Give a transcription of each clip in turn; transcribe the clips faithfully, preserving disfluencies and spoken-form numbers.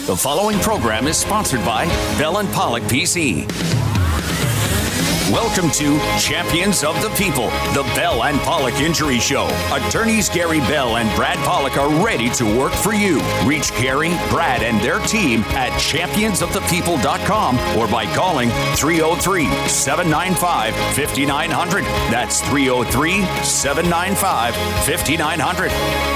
The following program is sponsored by Bell and Pollock P C. Welcome to Champions of the People, the Bell and Pollock Injury Show. Attorneys Gary Bell and Brad Pollock are ready to work for you. Reach Gary, Brad, and their team at champions of the people dot com or by calling three oh three, seven nine five, five nine zero zero. That's three oh three, seven nine five, five nine zero zero.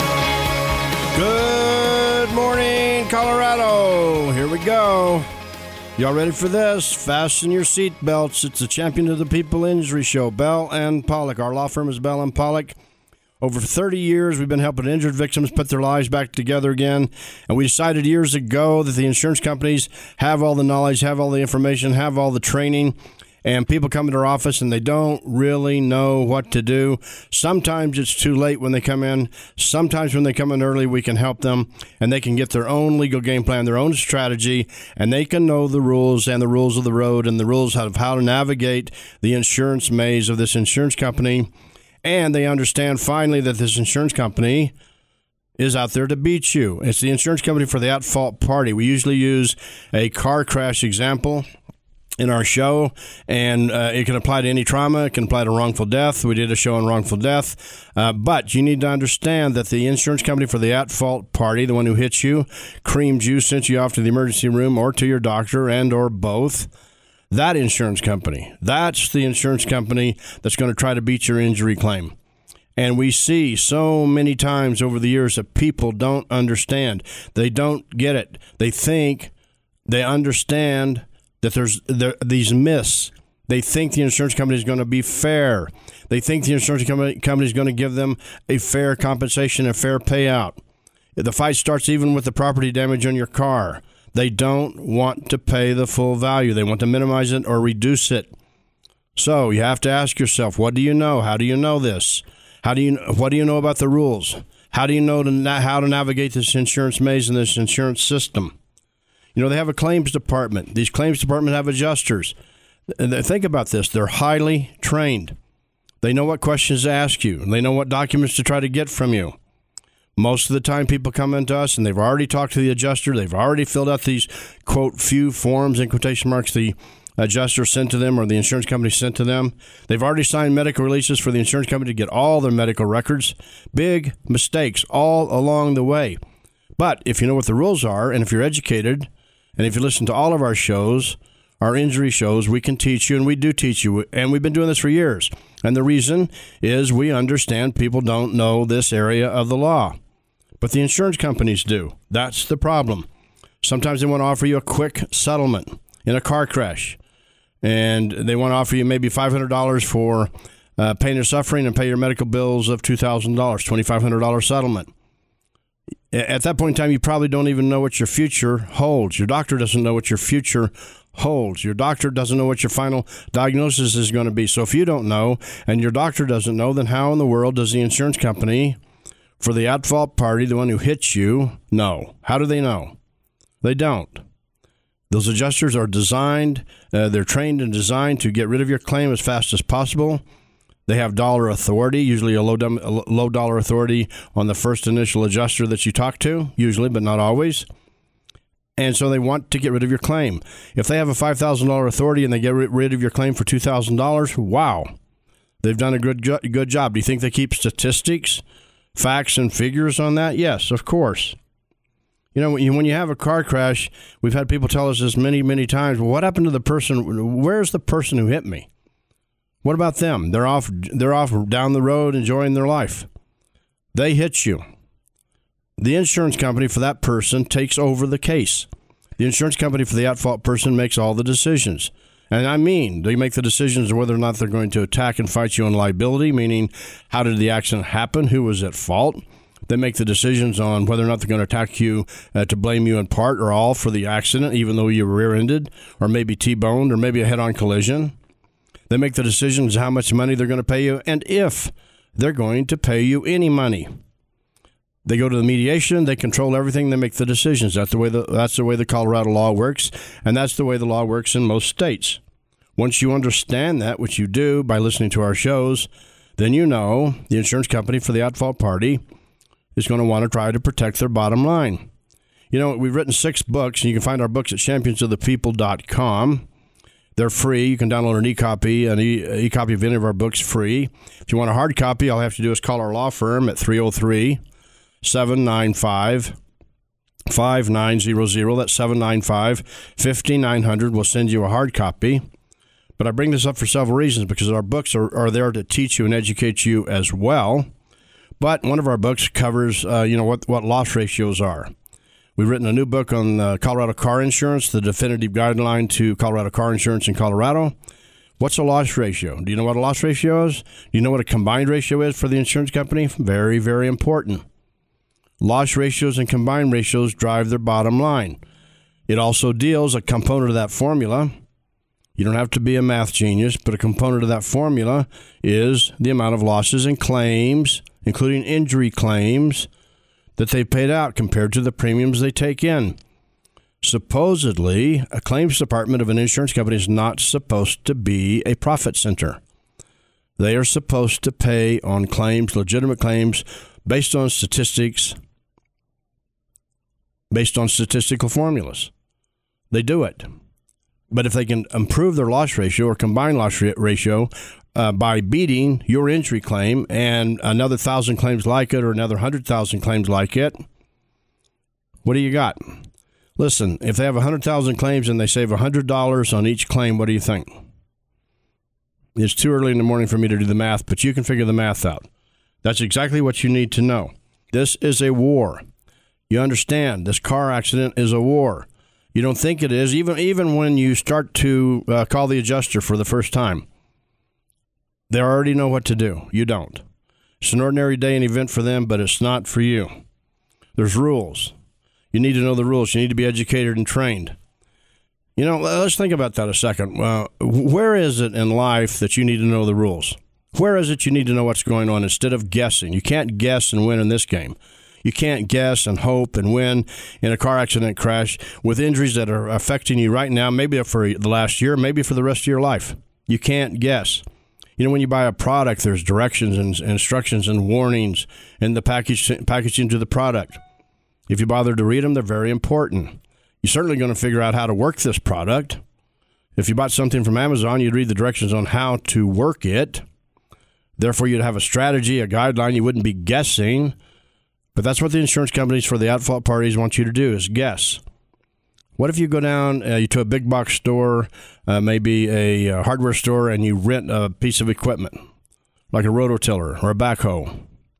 Good morning, Colorado. Here we go. Y'all ready for this? Fasten your seat belts. It's the Champion of the People Injury Show. Bell and Pollock. Our law firm is Bell and Pollock. Over thirty years, we've been helping injured victims put their lives back together again. And we decided years ago that the insurance companies have all the knowledge, have all the information, have all the training. And people come into our office and they don't really know what to do. Sometimes it's too late when they come in. Sometimes when they come in early, we can help them. And they can get their own legal game plan, their own strategy. And they can know the rules and the rules of the road and the rules of how to navigate the insurance maze of this insurance company. And they understand finally that this insurance company is out there to beat you. It's the insurance company for the at-fault party. We usually use a car crash example in our show, and uh, it can apply to any trauma. It can apply to wrongful death. We did a show on wrongful death. Uh, but you need to understand that the insurance company for the at-fault party, the one who hits you, creamed you, sent you off to the emergency room or to your doctor and or both, that insurance company, that's the insurance company that's going to try to beat your injury claim. And we see so many times over the years that people don't understand. They don't get it. They think they understand that there's there, these myths. They think the insurance company is going to be fair. They think the insurance company, company is going to give them a fair compensation, a fair payout. The fight starts even with the property damage on your car. They don't want to pay the full value. They want to minimize it or reduce it. So you have to ask yourself, what do you know? How do you know this? How do you? What do you know about the rules? How do you know to, how to navigate this insurance maze and this insurance system? You know, they have a claims department. These claims departments have adjusters. And think about this. They're highly trained. They know what questions to ask you. They know what documents to try to get from you. Most of the time people come into us and they've already talked to the adjuster. They've already filled out these, quote, few forms, in quotation marks, the adjuster sent to them or the insurance company sent to them. They've already signed medical releases for the insurance company to get all their medical records. Big mistakes all along the way. But if you know what the rules are and if you're educated, and if you listen to all of our shows, our injury shows, we can teach you, and we do teach you, and we've been doing this for years. And the reason is we understand people don't know this area of the law, but the insurance companies do. That's the problem. Sometimes they want to offer you a quick settlement in a car crash, and they want to offer you maybe five hundred dollars for uh, pain or suffering and pay your medical bills of two thousand dollars, twenty-five hundred dollars settlement. At that point in time, you probably don't even know what your future holds. Your doctor doesn't know what your future holds. Your doctor doesn't know what your final diagnosis is going to be. So if you don't know and your doctor doesn't know, then how in the world does the insurance company for the at-fault party, the one who hits you, know? How do they know? They don't. Those adjusters are designed, uh, they're trained and designed to get rid of your claim as fast as possible. They have dollar authority, usually a low, a low dollar authority on the first initial adjuster that you talk to, usually, but not always. And so they want to get rid of your claim. If they have a five thousand dollars authority and they get rid of your claim for two thousand dollars, wow, they've done a good, good job. Do you think they keep statistics, facts, and figures on that? Yes, of course. You know, when you have a car crash, we've had people tell us this many, many times, well, what happened to the person? Where's the person who hit me? What about them? They're off they're off down the road enjoying their life. They hit you. The insurance company for that person takes over the case. The insurance company for the at-fault person makes all the decisions. And I mean, they make the decisions of whether or not they're going to attack and fight you on liability, meaning how did the accident happen, who was at fault. They make the decisions on whether or not they're going to attack you uh, to blame you in part or all for the accident, even though you were rear-ended or maybe T-boned or maybe a head-on collision. They make the decisions how much money they're going to pay you and if they're going to pay you any money. They go to the mediation. They control everything. They make the decisions. That's the way the, that's the way the Colorado law works, and that's the way the law works in most states. Once you understand that, which you do by listening to our shows, then you know the insurance company for the at-fault party is going to want to try to protect their bottom line. You know, we've written six books, and you can find our books at champions of the people dot com. They're free. You can download an e-copy, an e- e-copy of any of our books free. If you want a hard copy, all you have to do is call our law firm at three oh three, seven nine five, five nine zero zero. That's seven nine five, five nine zero zero. We'll send you a hard copy. But I bring this up for several reasons, because our books are, are there to teach you and educate you as well. But one of our books covers, uh, you know, what, what loss ratios are. We've written a new book on uh, Colorado car insurance, the definitive guideline to Colorado car insurance in Colorado. What's a loss ratio? Do you know what a loss ratio is? Do you know what a combined ratio is for the insurance company? Very, very important. Loss ratios and combined ratios drive their bottom line. It also deals a component of that formula. You don't have to be a math genius, but a component of that formula is the amount of losses and claims, including injury claims, that they paid out compared to the premiums they take in. Supposedly, a claims department of an insurance company is not supposed to be a profit center. They are supposed to pay on claims, legitimate claims, based on statistics, based on statistical formulas. They do it. But if they can improve their loss ratio or combined loss ratio uh, by beating your injury claim and another thousand claims like it or another hundred thousand claims like it, what do you got? Listen, if they have one hundred thousand claims and they save one hundred dollars on each claim, what do you think? It's too early in the morning for me to do the math, but you can figure the math out. That's exactly what you need to know. This is a war. You understand, this car accident is a war. You don't think it is, even even when you start to uh, call the adjuster for the first time. They already know what to do. You don't. It's an ordinary day and event for them, but it's not for you. There's rules. You need to know the rules. You need to be educated and trained. You know, let's think about that a second. Uh, where is it in life that you need to know the rules? Where is it you need to know what's going on instead of guessing? You can't guess and win in this game. You can't guess and hope and win in a car accident crash with injuries that are affecting you right now, maybe for the last year, maybe for the rest of your life. You can't guess. You know, when you buy a product, there's directions and instructions and warnings in the package packaging to the product. If you bother to read them, they're very important. You're certainly going to figure out how to work this product. If you bought something from Amazon, you'd read the directions on how to work it. Therefore, you'd have a strategy, a guideline. You wouldn't be guessing. But that's what the insurance companies for the at-fault parties want you to do, is guess. What if you go down uh, to a big box store, uh, maybe a, a hardware store, and you rent a piece of equipment, like a rototiller or a backhoe?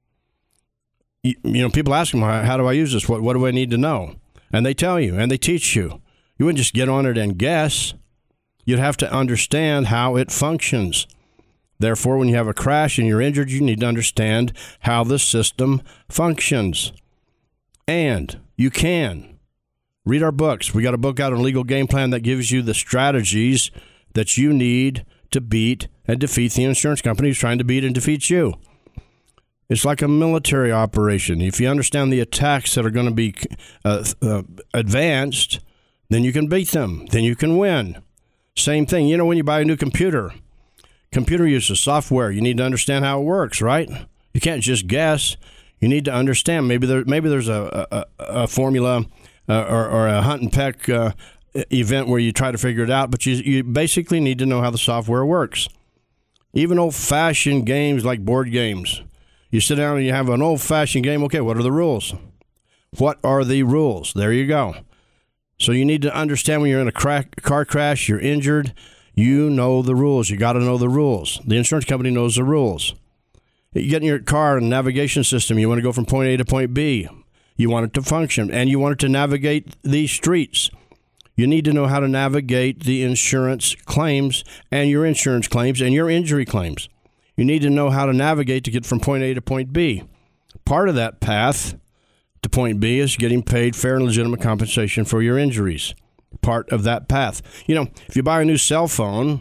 You, you know, people ask them, how, how do I use this? What, what do I need to know? And they tell you, and they teach you. You wouldn't just get on it and guess. You'd have to understand how it functions. Therefore, when you have a crash and you're injured, you need to understand how the system functions. And you can read our books. We got a book out on Legal Game Plan that gives you the strategies that you need to beat and defeat the insurance company who's trying to beat and defeat you. It's like a military operation. If you understand the attacks that are going to be uh, uh, advanced, then you can beat them. Then you can win. Same thing. You know, when you buy a new computer, computer uses software. You need to understand how it works, right? You can't just guess. You need to understand. Maybe there, maybe there's a, a, a formula uh, or, or a hunt and peck uh, event where you try to figure it out, but you, you basically need to know how the software works. Even old-fashioned games like board games. You sit down and you have an old-fashioned game. Okay, what are the rules? What are the rules? There you go. So you need to understand when you're in a crack, car crash, you're injured, you know the rules. You got to know the rules. The insurance company knows the rules. You get in your car and navigation system. You want to go from point A to point B. You want it to function, and you want it to navigate the streets. You need to know how to navigate the insurance claims and your insurance claims and your injury claims. You need to know how to navigate to get from point A to point B. Part of that path to point B is getting paid fair and legitimate compensation for your injuries. Part of that path. You know, if you buy a new cell phone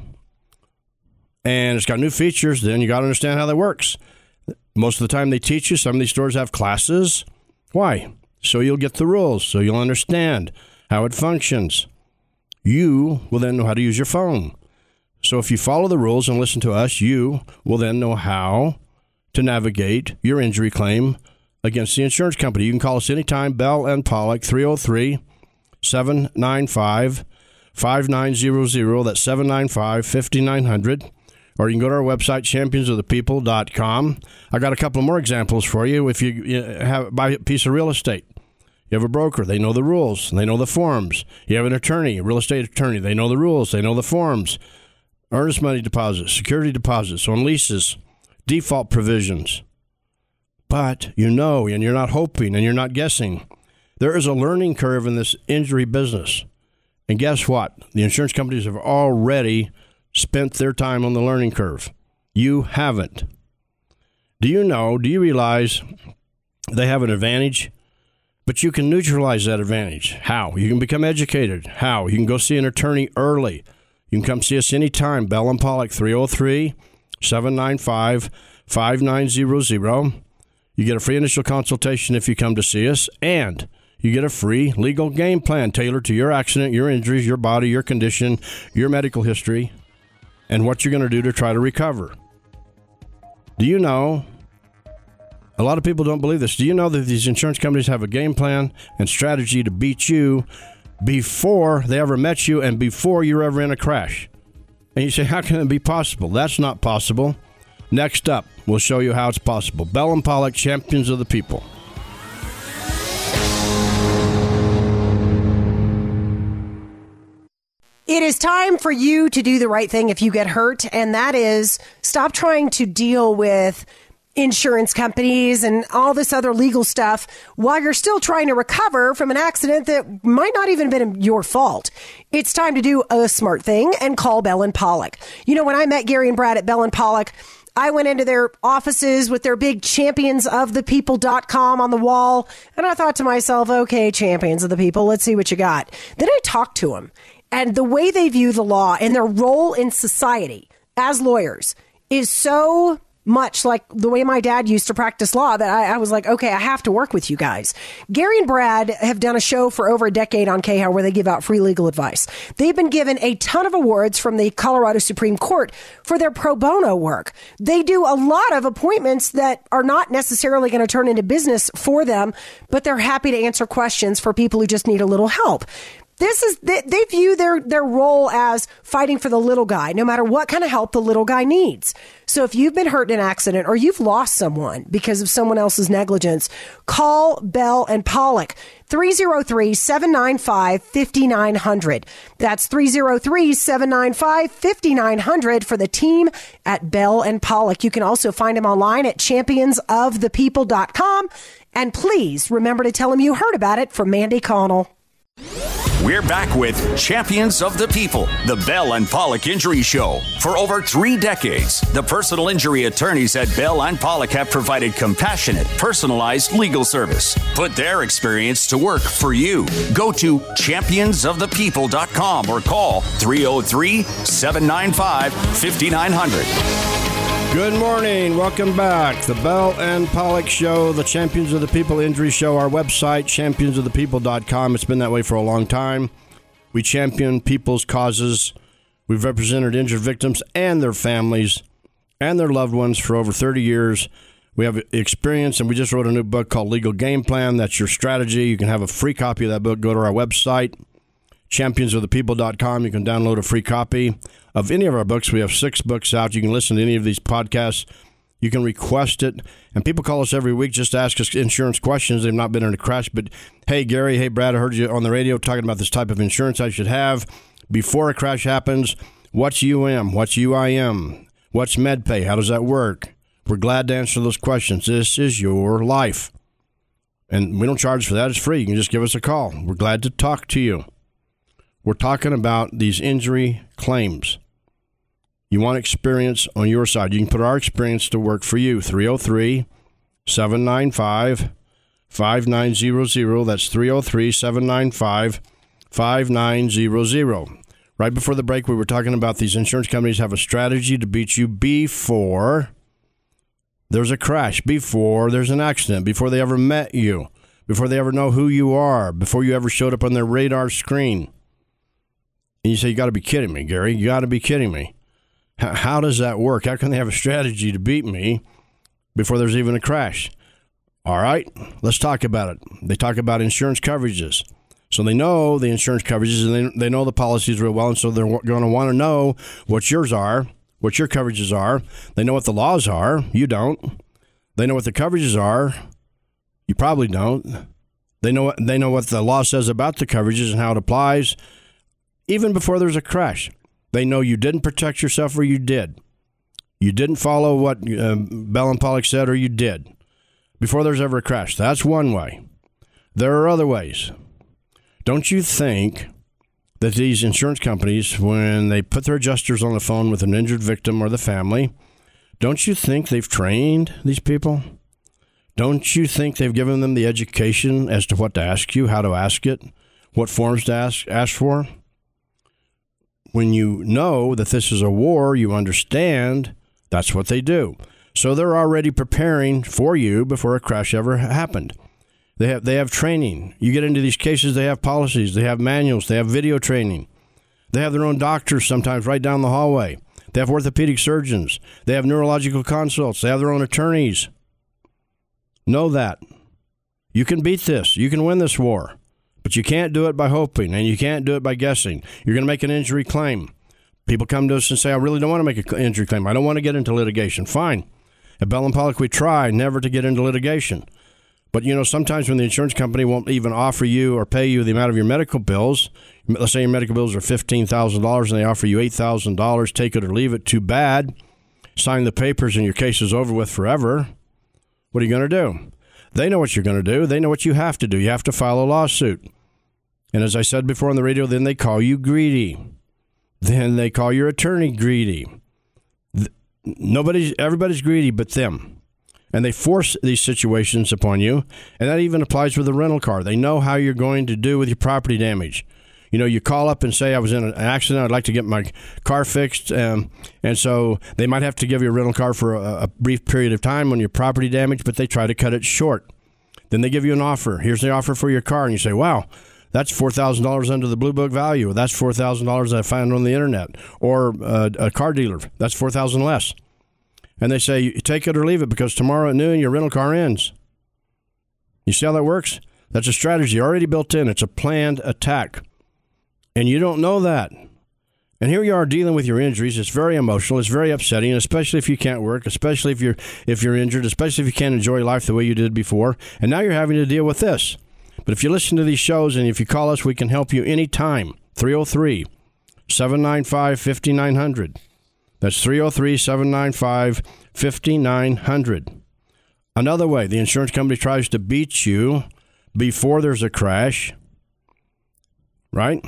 and it's got new features, then you got to understand how that works. Most of the time they teach you. Some of these stores have classes. Why? So you'll get the rules, so you'll understand how it functions. You will then know how to use your phone. So if you follow the rules and listen to us, you will then know how to navigate your injury claim against the insurance company. You can call us anytime, Bell and Pollock, three oh three, seven nine five, five nine zero zero. That's seven nine five, five nine zero zero. Or you can go to our website, champions of the people dot com. I got a couple more examples for you. If you have buy a piece of real estate, you have a broker, they know the rules, they know the forms. You have an attorney, a real estate attorney, they know the rules, they know the forms. Earnest money deposits, security deposits on leases, default provisions. But you know, and you're not hoping, and you're not guessing. There is a learning curve in this injury business. And guess what? The insurance companies have already spent their time on the learning curve. You haven't. Do you know, do you realize they have an advantage? But you can neutralize that advantage. How? You can become educated. How? You can go see an attorney early. You can come see us anytime. Bell and Pollock, three oh three, seven nine five, five nine zero zero. You get a free initial consultation if you come to see us, and you get a free legal game plan tailored to your accident, your injuries, your body, your condition, your medical history, and what you're going to do to try to recover. Do you know, a lot of people don't believe this, do you know that these insurance companies have a game plan and strategy to beat you before they ever met you and before you're ever in a crash? And you say, how can it be possible? That's not possible. Next up, we'll show you how it's possible. Bell and Pollock, champions of the people. It is time for you to do the right thing if you get hurt, and that is stop trying to deal with insurance companies and all this other legal stuff while you're still trying to recover from an accident that might not even have been your fault. It's time to do a smart thing and call Bell and Pollock. You know, when I met Gary and Brad at Bell and Pollock, I went into their offices with their big champions of the people dot com on the wall, and I thought to myself, okay, champions of the people, let's see what you got. Then I talked to them, and the way they view the law and their role in society as lawyers is so much like the way my dad used to practice law that I, I was like, okay, I have to work with you guys. Gary and Brad have done a show for over a decade on K H O W where they give out free legal advice. They've been given a ton of awards from the Colorado Supreme Court for their pro bono work. They do a lot of appointments that are not necessarily going to turn into business for them, but they're happy to answer questions for people who just need a little help. This is they, they view their, their role as fighting for the little guy, no matter what kind of help the little guy needs. So if you've been hurt in an accident or you've lost someone because of someone else's negligence, call Bell and Pollock, three oh three, seven nine five, five nine zero zero. That's three oh three, seven nine five, five nine zero zero for the team at Bell and Pollock. You can also find them online at champions of the people dot com. And please remember to tell them you heard about it from Mandy Connell. We're back with Champions of the People, the Bell and Pollock Injury Show. For over three decades, the personal injury attorneys at Bell and Pollock have provided compassionate, personalized legal service. Put their experience to work for you. Go to champions of the people dot com or call three oh three, seven nine five, five nine zero zero. Good morning. Welcome back. The Bell and Pollock Show, the Champions of the People Injury Show. Our website, champions of the people dot com. It's been that way for a long time. We champion people's causes. We've represented injured victims and their families and their loved ones for over thirty years. We have experience, and we just wrote a new book called Legal Game Plan. That's your strategy. You can have a free copy of that book. Go to our website, champions of the people dot com. You can download a free copy of any of our books. We have six books out. You can listen to any of these podcasts. You can request it. And people call us every week just to ask us insurance questions. They've not been in a crash. But, hey, Gary, hey, Brad, I heard you on the radio talking about this type of insurance I should have before a crash happens. What's U M? What's U I M? What's MedPay? How does that work? We're glad to answer those questions. This is your life. And we don't charge for that. It's free. You can just give us a call. We're glad to talk to you. We're talking about these injury claims. You want experience on your side. You can put our experience to work for you. three oh three, seven nine five, five nine zero zero. That's three oh three, seven nine five, five nine zero zero. Right before the break, we were talking about these insurance companies have a strategy to beat you before there's a crash, before there's an accident, before they ever met you, before they ever know who you are, before you ever showed up on their radar screen. And you say, you got to be kidding me, Gary. You got to be kidding me. H- how does that work? How can they have a strategy to beat me before there's even a crash? All right, let's talk about it. They talk about insurance coverages. So they know the insurance coverages, and they, they know the policies real well, and so they're going to want to know what yours are, what your coverages are. They know what the laws are. You don't. They know what the coverages are. You probably don't. They know what, they know what the law says about the coverages and how it applies, even before there's a crash. They know you didn't protect yourself or you did. You didn't follow what uh, Bell and Pollock said or you did before there's ever a crash. That's one way. There are other ways. Don't you think that these insurance companies, when they put their adjusters on the phone with an injured victim or the family, don't you think they've trained these people? Don't you think they've given them the education as to what to ask you, how to ask it, what forms to ask, ask for? When you know that this is a war, you understand that's what they do. So they're already preparing for you before a crash ever happened. They have they have training. You get into these cases, they have policies, they have manuals, they have video training. They have their own doctors sometimes right down the hallway. They have orthopedic surgeons. They have neurological consults. They have their own attorneys. Know that. You can beat this. You can win this war. But you can't do it by hoping, and you can't do it by guessing. You're going to make an injury claim. People come to us and say, I really don't want to make an injury claim. I don't want to get into litigation. Fine. At Bell and Pollock, we try never to get into litigation. But, you know, sometimes when the insurance company won't even offer you or pay you the amount of your medical bills, let's say your medical bills are fifteen thousand dollars and they offer you eight thousand dollars, take it or leave it, too bad. Sign the papers and your case is over with forever. What are you going to do? They know what you're going to do. They know what you have to do. You have to file a lawsuit. And as I said before on the radio, then they call you greedy. Then they call your attorney greedy. Nobody's, everybody's greedy but them. And they force these situations upon you. And that even applies with a rental car. They know how you're going to do with your property damage. You know, you call up and say, I was in an accident. I'd like to get my car fixed. Um, and so they might have to give you a rental car for a, a brief period of time on your property damage, but they try to cut it short. Then they give you an offer. Here's the offer for your car. And you say, wow, that's four thousand dollars under the Blue Book value. Or that's four thousand dollars I found on the internet. Or uh, a car dealer, that's four thousand dollars less. And they say, take it or leave it because tomorrow at noon your rental car ends. You see how that works? That's a strategy already built in. It's a planned attack. And you don't know that. And here you are dealing with your injuries. It's very emotional. It's very upsetting, especially if you can't work, especially if you're if you're injured, especially if you can't enjoy life the way you did before. And now you're having to deal with this. But if you listen to these shows and if you call us, we can help you anytime. three oh three, seven nine five, five nine zero zero. That's three oh three, seven nine five, five nine zero zero. Another way, the insurance company tries to beat you before there's a crash, right?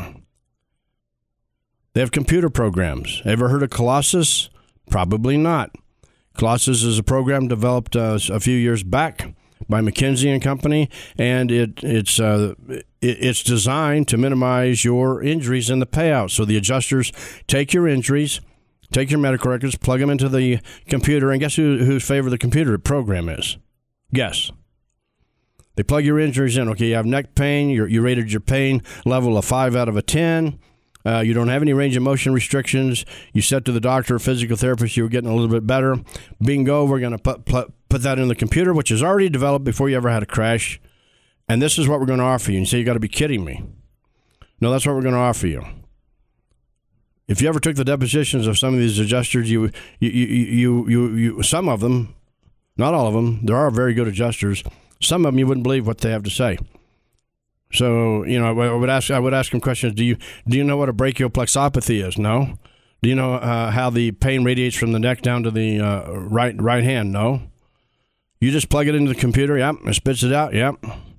They have computer programs. Ever heard of Colossus? Probably not. Colossus is a program developed uh, a few years back by McKinsey and Company, and it it's uh, it, it's designed to minimize your injuries and the payout. So the adjusters take your injuries, take your medical records, plug them into the computer, and guess who, whose favorite the computer program is? Guess. They plug your injuries in. Okay, you have neck pain. You're, you rated your pain level a five out of a ten. Uh, you don't have any range of motion restrictions. You said to the doctor or physical therapist you were getting a little bit better. Bingo, we're going to put, put put that in the computer, which is already developed before you ever had a crash. And this is what we're going to offer you. And you say, you got to be kidding me. No, that's what we're going to offer you. If you ever took the depositions of some of these adjusters, you, you, you, you, you, you, some of them, not all of them, there are very good adjusters. Some of them you wouldn't believe what they have to say. So, you know, I would ask I would ask them questions. Do you do you know what a brachial plexopathy is? No. Do you know uh, how the pain radiates from the neck down to the uh, right right hand? No. You just plug it into the computer. Yep. It spits it out. Yep.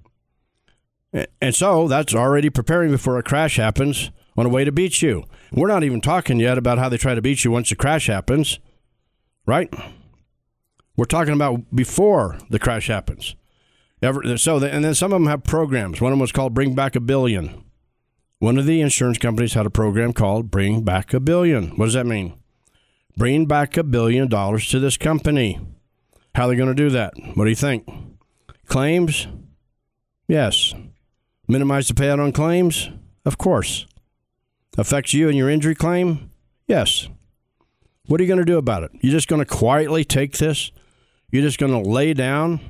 And so that's already preparing before a crash happens on a way to beat you. We're not even talking yet about how they try to beat you once the crash happens, right? We're talking about before the crash happens. Ever, so, the, and then some of them have programs. One of them was called Bring Back a Billion. One of the insurance companies had a program called Bring Back a Billion. What does that mean? Bring back a billion dollars to this company. How are they going to do that? What do you think? Claims? Yes. Minimize the payout on claims? Of course. Affects you and your injury claim? Yes. What are you going to do about it? You're just going to quietly take this? You're just going to lay down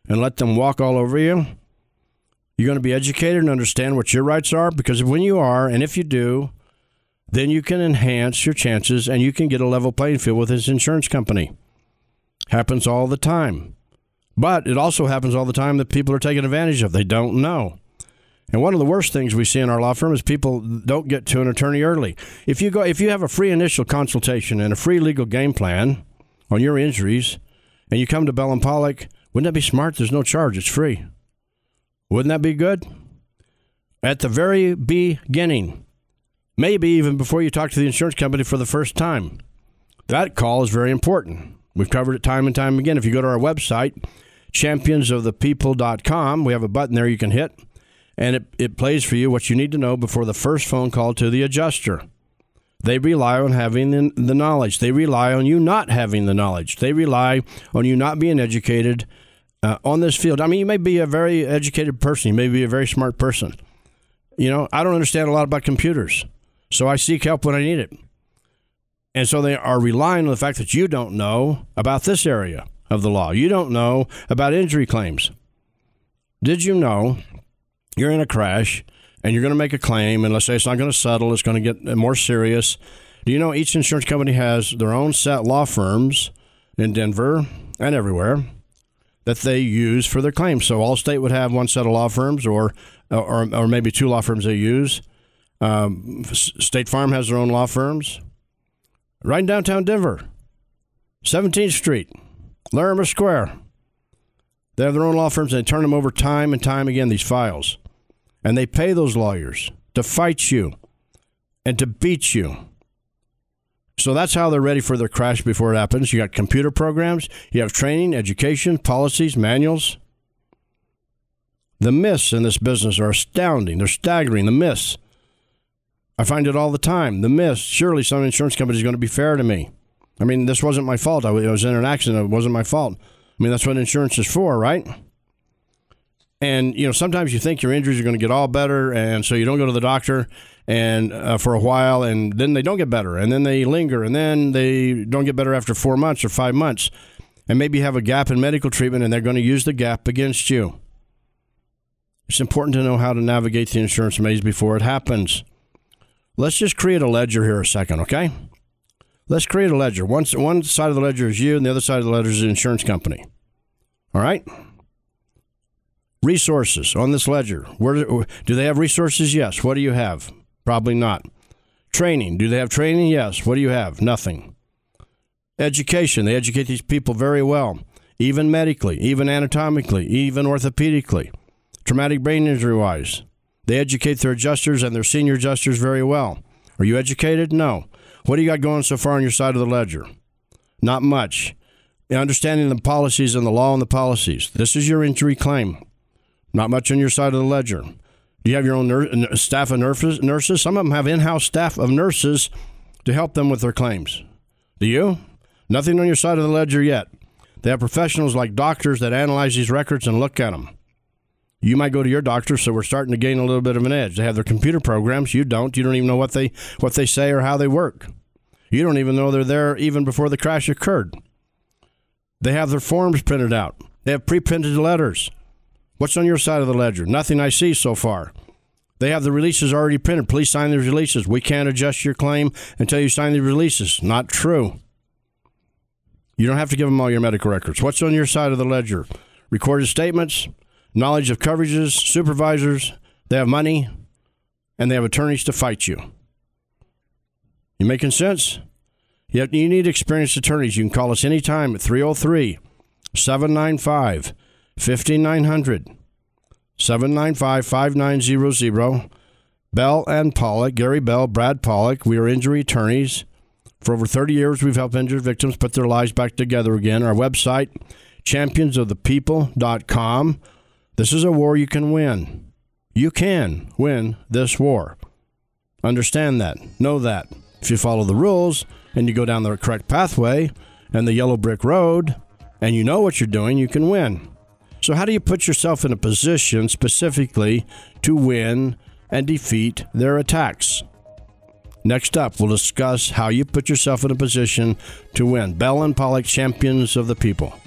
and let them walk all over you? You're going to be educated and understand what your rights are, because when you are, and if you do, then you can enhance your chances and you can get a level playing field with this insurance company. Happens all the time. But it also happens all the time that people are taken advantage of. They don't know. And one of the worst things we see in our law firm is people don't get to an attorney early. If you go, if you have a free initial consultation and a free legal game plan on your injuries, and you come to Bell and Pollock, wouldn't that be smart? There's no charge. It's free. Wouldn't that be good? At the very beginning, maybe even before you talk to the insurance company for the first time, that call is very important. We've covered it time and time again. If you go to our website, champions of the people dot com, we have a button there you can hit, and it, it plays for you what you need to know before the first phone call to the adjuster. They rely on having the, the knowledge. They rely on you not having the knowledge. They rely on you not being educated uh, on this field. I mean, you may be a very educated person. You may be a very smart person. You know, I don't understand a lot about computers, so I seek help when I need it. And so they are relying on the fact that you don't know about this area of the law. You don't know about injury claims. Did you know you're in a crash and you're going to make a claim, and let's say it's not going to settle, it's going to get more serious? Do you know each insurance company has their own set law firms in Denver and everywhere that they use for their claims? So Allstate would have one set of law firms, or or, or maybe two law firms they use. Um, State Farm has their own law firms. Right in downtown Denver, seventeenth Street, Larimer Square. They have their own law firms, and they turn them over time and time again, these files. And they pay those lawyers to fight you and to beat you. So that's how they're ready for their crash before it happens. You got computer programs, you have training, education, policies, manuals. The myths in this business are astounding. They're staggering, the myths. I find it all the time. The myths. Surely some insurance company is going to be fair to me. I mean, this wasn't my fault. I was in an accident. It wasn't my fault. I mean, that's what insurance is for, right? And, you know, sometimes you think your injuries are going to get all better, and so you don't go to the doctor and uh, for a while, and then they don't get better, and then they linger, and then they don't get better after four months or five months, and maybe you have a gap in medical treatment, and they're going to use the gap against you. It's important to know how to navigate the insurance maze before it happens. Let's just create a ledger here a second, okay? Let's create a ledger. One, one side of the ledger is you, and the other side of the ledger is the insurance company. All right? Resources on this ledger. Where do they have resources? Yes. What do you have? Probably not. Training. Do they have training? Yes. What do you have? Nothing. Education. They educate these people very well, even medically, even anatomically, even orthopedically, traumatic brain injury-wise. They educate their adjusters and their senior adjusters very well. Are you educated? No. What do you got going so far on your side of the ledger? Not much. Understanding the policies and the law and the policies. This is your injury claim. Not much on your side of the ledger. Do you have your own nur- staff of nurses? nurses? Some of them have in-house staff of nurses to help them with their claims. Do you? Nothing on your side of the ledger yet. They have professionals like doctors that analyze these records and look at them. You might go to your doctor, so we're starting to gain a little bit of an edge. They have their computer programs. You don't. You don't even know what they what they say or how they work. You don't even know they're there even before the crash occurred. They have their forms printed out. They have pre-printed letters. What's on your side of the ledger? Nothing I see so far. They have the releases already printed. Please sign these releases. We can't adjust your claim until you sign the releases. Not true. You don't have to give them all your medical records. What's on your side of the ledger? Recorded statements, knowledge of coverages, supervisors. They have money, and they have attorneys to fight you. You making sense? You need experienced attorneys. You can call us anytime at three oh three, seven nine five, five nine zero zero, seven nine five, five nine zero zero. Bell and Pollock, Gary Bell, Brad Pollock. We are injury attorneys. For over thirty years, we've helped injured victims put their lives back together again. Our website, champions of the people dot com. This is a war you can win. You can win this war. Understand that. Know that. If you follow the rules and you go down the correct pathway and the yellow brick road and you know what you're doing, you can win. So how do you put yourself in a position specifically to win and defeat their attacks? Next up, we'll discuss how you put yourself in a position to win. Bell and Pollock, champions of the people.